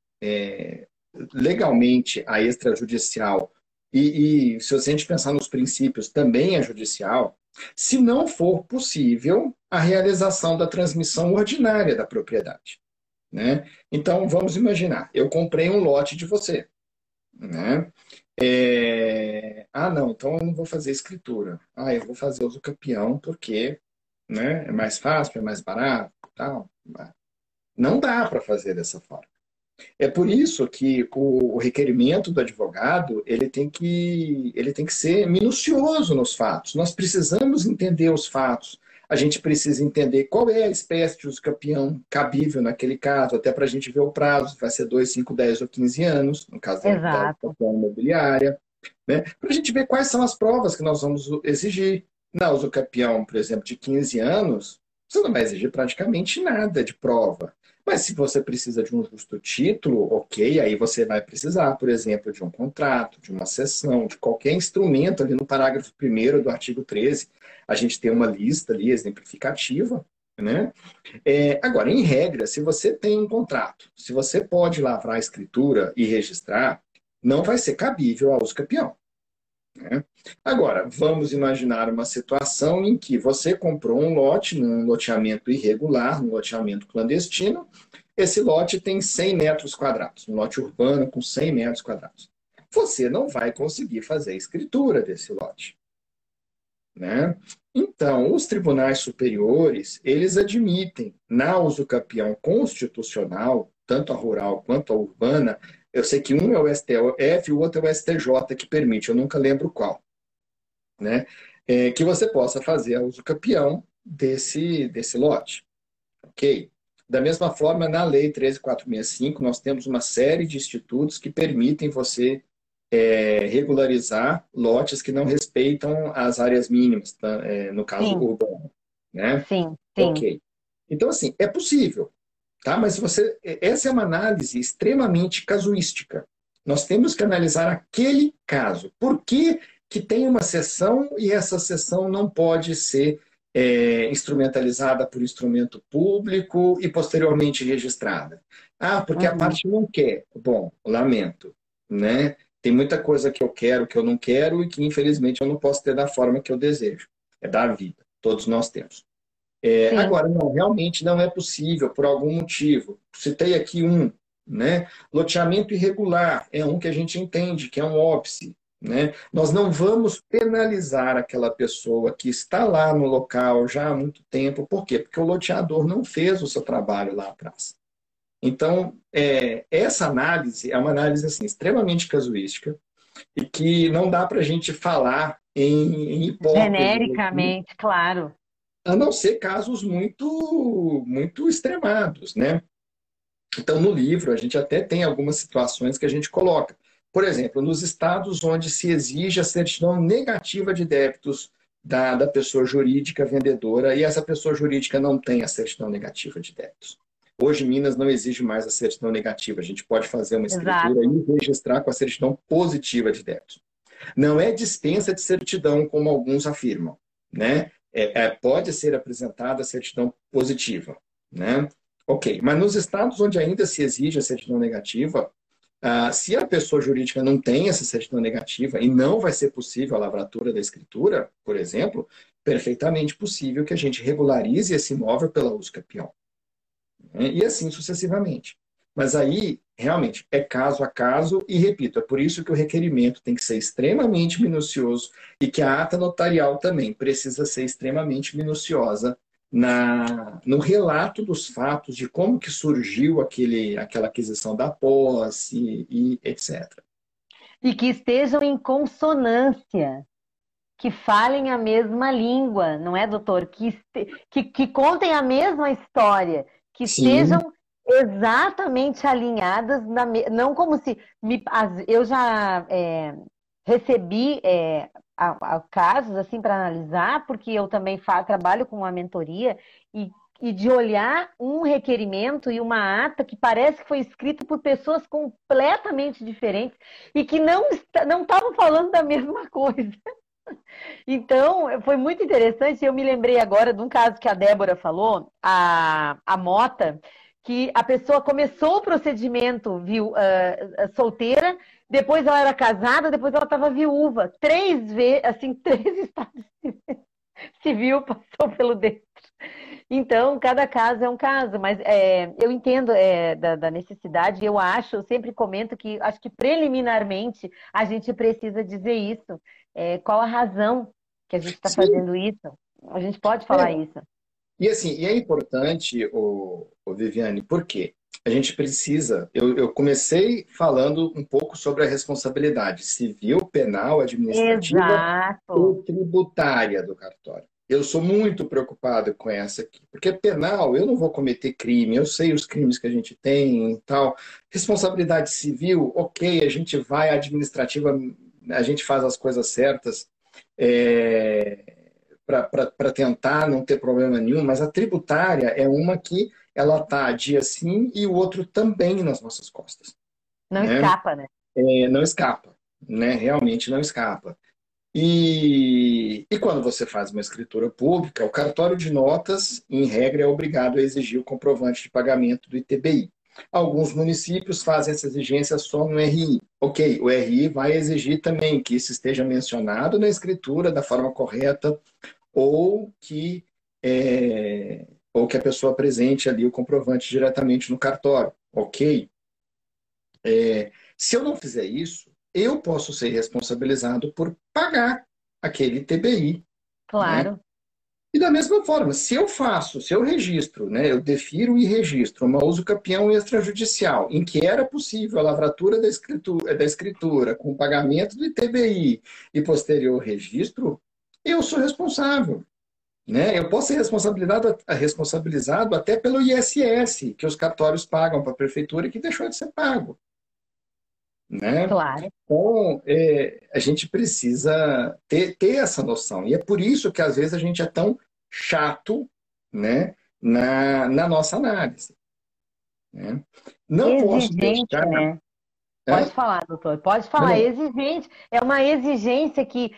legalmente, a extrajudicial, e se a gente pensar nos princípios, também é judicial, se não for possível a realização da transmissão ordinária da propriedade. Né? Então, vamos imaginar, eu comprei um lote de você. Né? Ah, não, então eu não vou fazer escritura. Ah, eu vou fazer usucapião porque, né, é mais fácil, é mais barato, tal. Não dá para fazer dessa forma. É por isso que o requerimento do advogado ele tem que ser minucioso nos fatos. Nós precisamos entender os fatos. A gente precisa entender qual é a espécie de usucapião cabível naquele caso, até para a gente ver o prazo, vai ser 2, 5, 10 ou 15 anos, no caso da Exato. usucapião imobiliária, né? Para a gente ver quais são as provas que nós vamos exigir. Na usucapião, por exemplo, de 15 anos, você não vai exigir praticamente nada de prova. Mas se você precisa de um justo título, ok, aí você vai precisar, por exemplo, de um contrato, de uma cessão, de qualquer instrumento ali no parágrafo 1º do artigo 13. A gente tem uma lista ali exemplificativa, né? Agora, em regra, se você tem um contrato, se você pode lavrar a escritura e registrar, não vai ser cabível ao uso capião. Né? Agora, vamos imaginar uma situação em que você comprou um lote num loteamento irregular, num loteamento clandestino. Esse lote tem 100 metros quadrados, um lote urbano com 100 metros quadrados. Você não vai conseguir fazer a escritura desse lote. Né? Então, os tribunais superiores, eles admitem na usucapião constitucional, tanto a rural quanto a urbana, eu sei que um é o STF e o outro é o STJ que permite, eu nunca lembro qual, né? Que você possa fazer a usucapião desse lote, ok? Da mesma forma, na Lei 13.465, nós temos uma série de institutos que permitem você regularizar lotes que não respeitam as áreas mínimas, tá? No caso Sim, urbano, né? sim, sim. Ok. Então, assim, é possível, tá? Mas essa é uma análise extremamente casuística. Nós temos que analisar aquele caso. Por que que tem uma sessão e essa sessão não pode ser instrumentalizada por instrumento público e posteriormente registrada? Ah, porque a Uhum. parte não quer. Bom, lamento, né? Tem muita coisa que eu quero, que eu não quero e que infelizmente eu não posso ter da forma que eu desejo. É da vida. Todos nós temos. Sim, Agora, não, realmente não é possível, por algum motivo. Citei aqui um, né? Loteamento irregular é um que a gente entende, que é um óbice, né? Nós não vamos penalizar aquela pessoa que está lá no local já há muito tempo. Por quê? Porque o loteador não fez o seu trabalho lá atrás. Então, essa análise é uma análise assim, extremamente casuística e que não dá para a gente falar em hipóteses aqui, genericamente, claro. a não ser casos muito extremados, né? Então, no livro, a gente até tem algumas situações que a gente coloca. Por exemplo, nos estados onde se exige a certidão negativa de débitos da pessoa jurídica vendedora e essa pessoa jurídica não tem a certidão negativa de débitos. Hoje, Minas não exige mais a certidão negativa. A gente pode fazer uma escritura Exato. e registrar com a certidão positiva de débitos. Não é dispensa de certidão, como alguns afirmam, né? Pode ser apresentada a certidão positiva, né? Ok, mas nos estados onde ainda se exige a certidão negativa, se a pessoa jurídica não tem essa certidão negativa e não vai ser possível a lavratura da escritura, por exemplo, perfeitamente possível que a gente regularize esse imóvel pela uso capião, né? E assim sucessivamente. Mas aí, realmente, é caso a caso, e repito, é por isso que o requerimento tem que ser extremamente minucioso e que a ata notarial também precisa ser extremamente minuciosa no relato dos fatos, de como que surgiu aquela aquisição da posse e etc. E que estejam em consonância, que falem a mesma língua, não é, doutor? Que contem a mesma história, que Sim, estejam exatamente alinhadas, não como se eu já recebi casos assim para analisar, porque eu também trabalho com uma mentoria e de olhar um requerimento e uma ata que parece que foi escrito por pessoas completamente diferentes e que não estavam falando da mesma coisa. Então, foi muito interessante. Eu me lembrei agora de um caso que a Débora falou, a Mota, que a pessoa começou o procedimento solteira, depois ela era casada, depois ela estava viúva. Três vezes, assim, três estados civil passou pelo dentro. Então, cada caso é um caso, mas eu entendo da necessidade, eu acho, eu sempre comento que acho que preliminarmente a gente precisa dizer isso. Qual a razão que a gente está sim. fazendo isso? A gente pode falar É, isso. e assim, e é importante, Viviane, por quê? A gente precisa. Eu comecei falando um pouco sobre a responsabilidade civil, penal, administrativa Exato. ou tributária do cartório. Eu sou muito preocupado com essa aqui, porque penal, eu não vou cometer crime, eu sei os crimes que a gente tem e tal. Responsabilidade civil, ok, a gente vai, administrativa, a gente faz as coisas certas. É, para tentar não ter problema nenhum, mas a tributária é uma que ela está dia sim e o outro também nas nossas costas, Não né? escapa, né? Não escapa, né? Realmente não escapa. E quando você faz uma escritura pública, o cartório de notas, em regra, é obrigado a exigir o comprovante de pagamento do ITBI. Alguns municípios fazem essa exigência só no RI. Ok, o RI vai exigir também que isso esteja mencionado na escritura da forma correta ou que, ou que a pessoa apresente ali o comprovante diretamente no cartório, ok? Se eu não fizer isso, eu posso ser responsabilizado por pagar aquele TBI, né? Claro. E da mesma forma, se eu registro, né, eu defiro e registro uma uso capião extrajudicial, em que era possível a lavratura da escritura com pagamento do ITBI e posterior registro, eu sou responsável, né? Eu posso ser responsabilizado até pelo ISS, que os cartórios pagam para a prefeitura e que deixou de ser pago, né? Claro. Então, a gente precisa ter essa noção. E é por isso que, às vezes, a gente é tão chato, né, na nossa análise, né? Não posso Exigente, deixar... né? Pode Hã? falar, doutor. Pode Não, falar. não. Exigente. É uma exigência que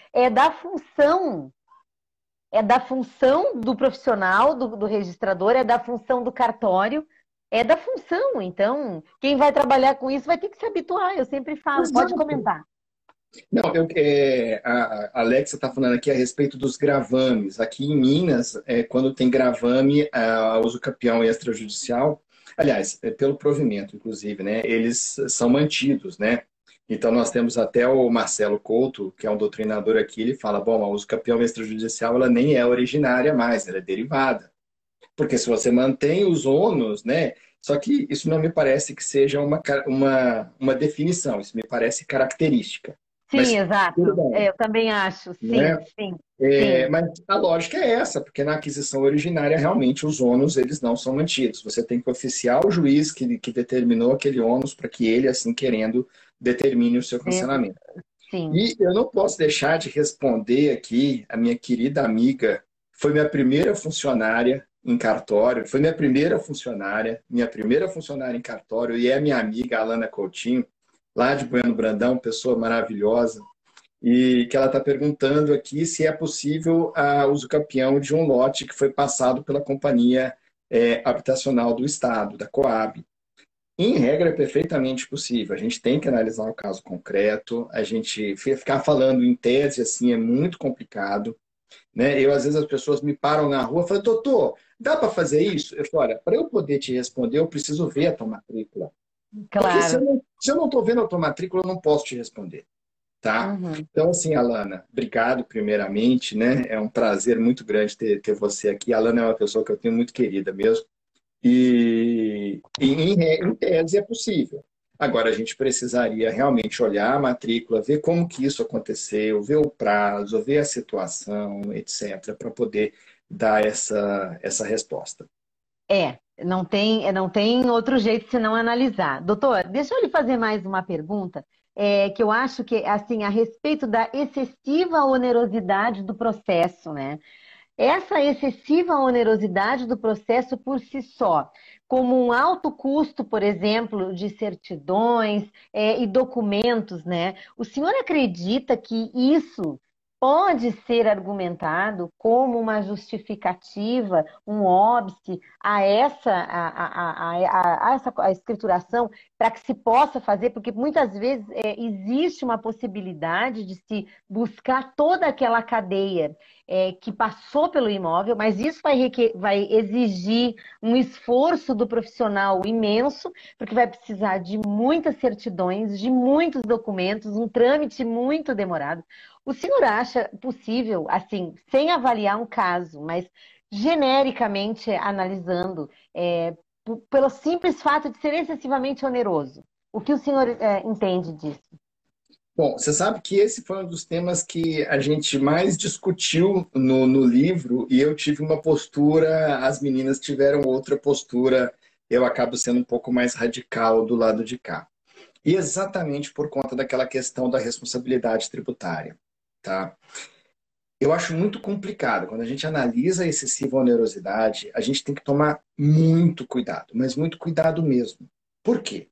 é da função do profissional, do registrador, é da função do cartório, é da função. Então, quem vai trabalhar com isso vai ter que se habituar. Eu sempre falo. Pode Exato. comentar. Não, a Alexa está falando aqui a respeito dos gravames. Aqui em Minas, quando tem gravame, uso capião extrajudicial, aliás, pelo provimento, inclusive, né? Eles são mantidos, né? Então, nós temos até o Marcelo Couto, que é um doutrinador aqui, ele fala, bom, a uso capião extrajudicial, ela nem é originária mais, ela é derivada. Porque se você mantém os ônus, né? Só que isso não me parece que seja uma definição, isso me parece característica. Sim, Mas tudo exato. bem, É, eu também acho. Sim, né? sim, sim. Mas a lógica é essa, porque na aquisição originária, realmente, os ônus eles não são mantidos. Você tem que oficiar o juiz que determinou aquele ônus para que ele, assim querendo, determine o seu cancelamento. Sim. E eu não posso deixar de responder aqui a minha querida amiga, foi minha primeira funcionária em cartório, foi minha primeira funcionária em cartório, e é minha amiga Alana Coutinho, lá de Bueno Brandão, pessoa maravilhosa, e que ela está perguntando aqui se é possível a uso capião de um lote que foi passado pela companhia habitacional do Estado, da Coab. Em regra, é perfeitamente possível. A gente tem que analisar o caso concreto. A gente ficar falando em tese assim é muito complicado, né? Às vezes, as pessoas me param na rua e falam, doutor, dá para fazer isso? Eu falo, olha, para eu poder te responder, eu preciso ver a tua matrícula. Porque se Claro. eu não estou vendo a tua matrícula, eu não posso te responder, tá? Uhum. Então, assim, Alana, obrigado primeiramente, né? É um prazer muito grande ter você aqui. A Alana é uma pessoa que eu tenho muito querida mesmo. E em tese é possível. Agora, a gente precisaria realmente olhar a matrícula, ver como que isso aconteceu, ver o prazo, ver a situação, etc., para poder dar essa resposta. Não tem outro jeito senão analisar. Doutor, deixa eu lhe fazer mais uma pergunta, que eu acho que, assim, a respeito da excessiva onerosidade do processo, né? Essa excessiva onerosidade do processo por si só, como um alto custo, por exemplo, de certidões, e documentos, né? O senhor acredita que isso pode ser argumentado como uma justificativa, um óbice a escrituração para que se possa fazer, porque muitas vezes existe uma possibilidade de se buscar toda aquela cadeia que passou pelo imóvel, mas isso vai exigir um esforço do profissional imenso, porque vai precisar de muitas certidões, de muitos documentos, um trâmite muito demorado. O senhor acha possível, assim, sem avaliar um caso, mas genericamente analisando, pelo simples fato de ser excessivamente oneroso? O que o senhor entende disso? Bom, você sabe que esse foi um dos temas que a gente mais discutiu no livro, e eu tive uma postura, as meninas tiveram outra postura, eu acabo sendo um pouco mais radical do lado de cá. E exatamente por conta daquela questão da responsabilidade tributária, tá? Eu acho muito complicado. Quando a gente analisa a excessiva onerosidade, a gente tem que tomar muito cuidado, mas muito cuidado mesmo. Por quê?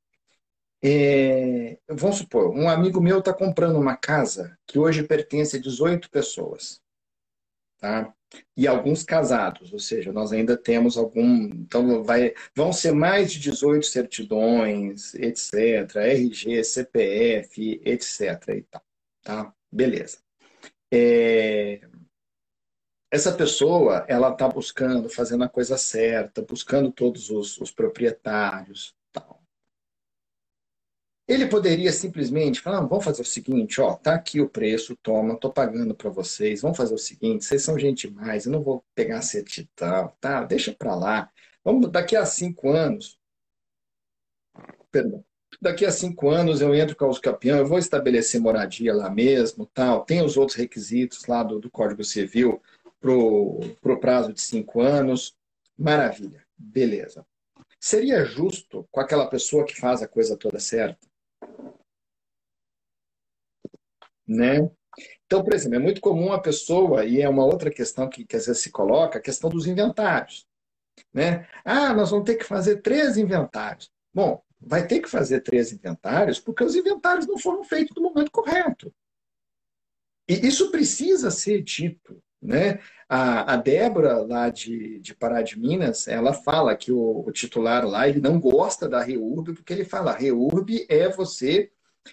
Vamos supor, um amigo meu está comprando uma casa que hoje pertence a 18 pessoas, tá? E alguns casados, ou seja, nós ainda temos algum. Então, vão ser mais de 18 certidões, etc., RG, CPF, etc. e tal, tá? Beleza. É, Essa pessoa, ela está buscando, fazendo a coisa certa, buscando todos os proprietários. Ele poderia simplesmente falar, não, vamos fazer o seguinte, ó, tá aqui o preço, toma, tô pagando para vocês, vamos fazer o seguinte, vocês são gente demais, eu não vou pegar certidão, tá? Deixa para lá. Vamos, daqui a 5 anos, perdão, daqui a 5 anos eu entro com os campeão, eu vou estabelecer moradia lá mesmo, tal. Tem os outros requisitos lá do Código Civil pro prazo de 5 anos. Maravilha, beleza. Seria justo com aquela pessoa que faz a coisa toda certa? né? Então, por exemplo, é muito comum a pessoa, e é uma outra questão que às vezes se coloca, a questão dos inventários, né? Ah, nós vamos ter que fazer 3 inventários. Bom, vai ter que fazer 3 inventários porque os inventários não foram feitos no momento correto. E isso precisa ser dito, né? A Débora, lá de Pará de Minas, ela fala que o titular lá, ele não gosta da REURB, porque ele fala, REURB é você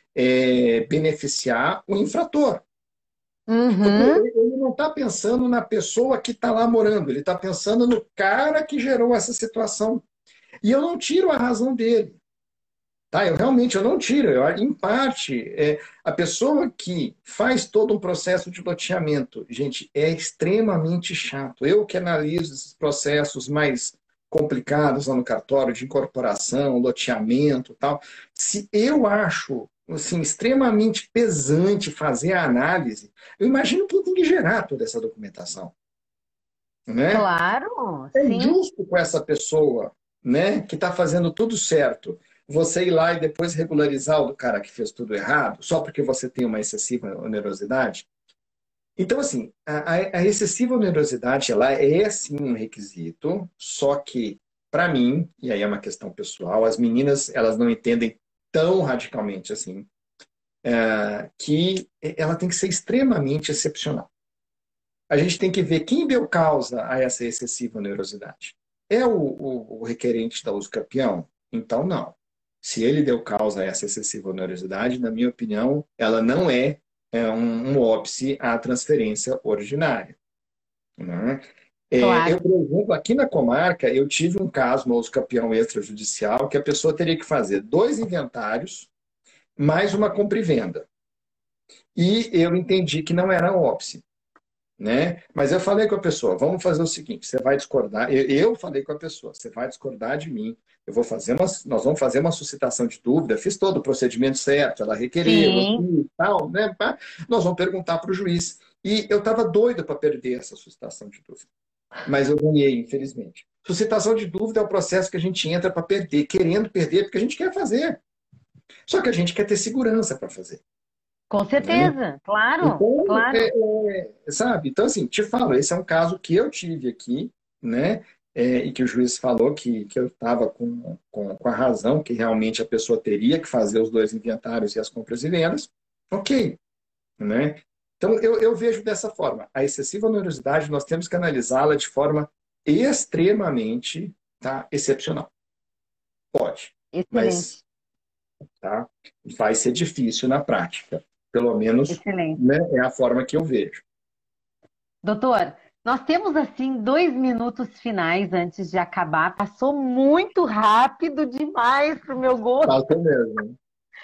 beneficiar o infrator. Porque Uhum. ele não está pensando na pessoa que está lá morando, ele está pensando no cara que gerou essa situação. E eu não tiro a razão dele. Tá? Eu não tiro. Em parte, a pessoa que faz todo um processo de loteamento, gente, é extremamente chato. Eu que analiso esses processos mais complicados lá no cartório, de incorporação, loteamento, tal. Se eu acho assim, extremamente pesante fazer a análise, eu imagino quem tem que gerar toda essa documentação, né? Claro, É sim. injusto com essa pessoa, né, que está fazendo tudo certo, você ir lá e depois regularizar o do cara que fez tudo errado, só porque você tem uma excessiva onerosidade. Então, assim, a excessiva onerosidade, ela é sim um requisito, só que, para mim, e aí é uma questão pessoal, as meninas, elas não entendem tão radicalmente assim, que ela tem que ser extremamente excepcional. A gente tem que ver quem deu causa a essa excessiva onerosidade. É o requerente da uso capião? Então, não. Se ele deu causa a essa excessiva onerosidade, na minha opinião, ela não um óbice à transferência ordinária. Né? Eu, Claro. por exemplo, aqui na comarca, eu tive um caso no uso capião extrajudicial que a pessoa teria que fazer 2 inventários mais uma compra e venda. E eu entendi que não era óbice. Né? Mas eu falei com a pessoa, vamos fazer o seguinte, você vai discordar, eu falei com a pessoa, você vai discordar de mim, nós vamos fazer uma suscitação de dúvida, fiz todo o procedimento certo, ela requereu, Sim. aqui, tal, né? Nós vamos perguntar para o juiz. E eu estava doido para perder essa suscitação de dúvida, mas eu ganhei, infelizmente. Suscitação de dúvida é o processo que a gente entra para perder, querendo perder, porque a gente quer fazer. Só que a gente quer ter segurança para fazer. Com Né? certeza. Claro, Então, claro. sabe? Então, assim, te falo, esse é um caso que eu tive aqui, né? E que o juiz falou que eu estava com a razão, que realmente a pessoa teria que fazer os 2 inventários e as compras e vendas. Ok, né? Então, eu vejo dessa forma. A excessiva onerosidade, nós temos que analisá-la de forma extremamente, tá, excepcional. Pode, Excelente, mas tá, vai ser difícil na prática. Pelo menos, excelente. né, é a forma que eu vejo. Doutor, nós temos assim 2 minutos finais antes de acabar. Passou muito rápido demais para o meu gosto. Faço mesmo.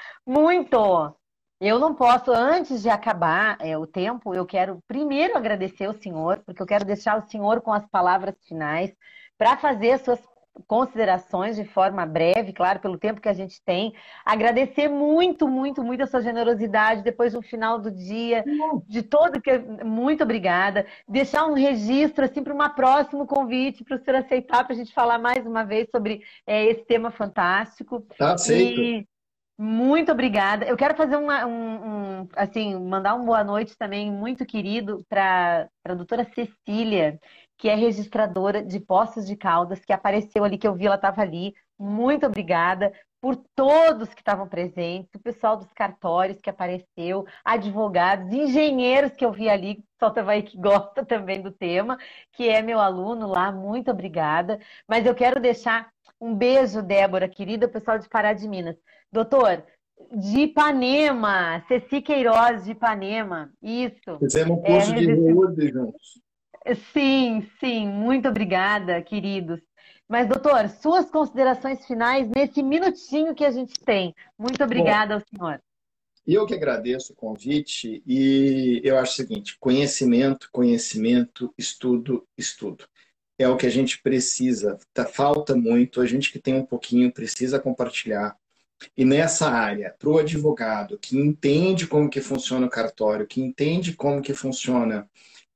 Muito! Eu não posso, antes de acabar o tempo, eu quero primeiro agradecer o senhor, porque eu quero deixar o senhor com as palavras finais para fazer as suas considerações de forma breve, claro, pelo tempo que a gente tem. Agradecer muito, muito, muito a sua generosidade depois do final do dia, de todo que. Muito obrigada. Deixar um registro assim para um próximo convite para o senhor aceitar para a gente falar mais uma vez sobre esse tema fantástico. Tá aceito. E muito obrigada. Eu quero fazer assim, mandar uma boa noite também muito querido para a doutora Cecília, que é registradora de Poços de Caldas, que apareceu ali, que eu vi, ela estava ali. Muito obrigada por todos que estavam presentes, o pessoal dos cartórios que apareceu, advogados, engenheiros que eu vi ali, o pessoal tava aí que gosta também do tema, que é meu aluno lá. Muito obrigada. Mas eu quero deixar um beijo, Débora, querida, pessoal de Pará de Minas. Doutor, de Ipanema, Ceci Queiroz de Ipanema, isso. Fizemos um curso de reúde juntos. Sim, sim, muito obrigada, queridos. Mas, doutor, suas considerações finais nesse minutinho que a gente tem. Muito Bom, obrigada ao senhor. eu que agradeço o convite e eu acho o seguinte, conhecimento, conhecimento, estudo, estudo. É o que a gente precisa. Falta muito, a gente que tem um pouquinho precisa compartilhar. E nessa área, para o advogado que entende como que funciona o cartório, que entende como que funciona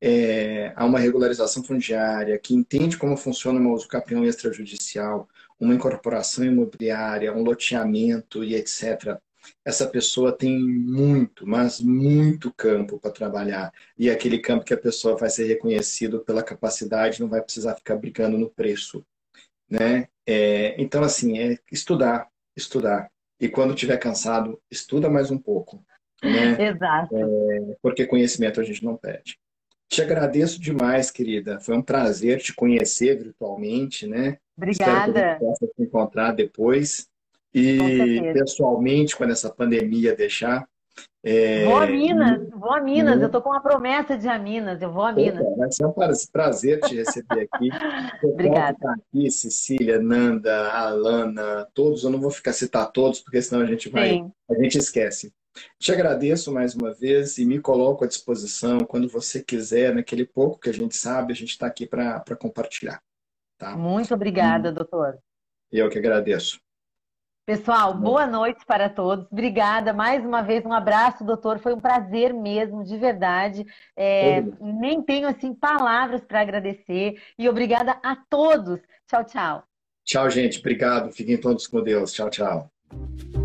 uma regularização fundiária, que entende como funciona uma usucapião extrajudicial, uma incorporação imobiliária, um loteamento e etc. essa pessoa tem muito, mas muito campo para trabalhar. E é aquele campo que a pessoa vai ser reconhecido pela capacidade, não vai precisar ficar brigando no preço, né? Então, assim, é estudar, estudar. E quando estiver cansado, estuda mais um pouco, né? Exato. Porque conhecimento a gente não perde. Te agradeço demais, querida. Foi um prazer te conhecer virtualmente, né? Espero que a gente Obrigada, possa se encontrar depois. com E certeza. pessoalmente, quando essa pandemia deixar, Vou a é, Minas, vou a Minas. Eu né? tô com uma promessa de ir a Minas, eu vou a Minas. Opa, vai ser um prazer te receber aqui. O pessoal que Obrigada. está aqui, Cecília, Nanda, Alana, todos, eu não vou ficar citar todos, porque senão Sim, a gente esquece. Te agradeço mais uma vez e me coloco à disposição quando você quiser, naquele pouco que a gente sabe, a gente está aqui para compartilhar, tá? muito E obrigada, doutor. eu que agradeço. Pessoal, boa noite para todos. Obrigada mais uma vez, um abraço, doutor. Foi um prazer mesmo, de verdade. Nem tenho assim palavras para agradecer e obrigada a todos. Tchau, tchau. Tchau, gente. Obrigado. Fiquem todos com Deus. Tchau, tchau.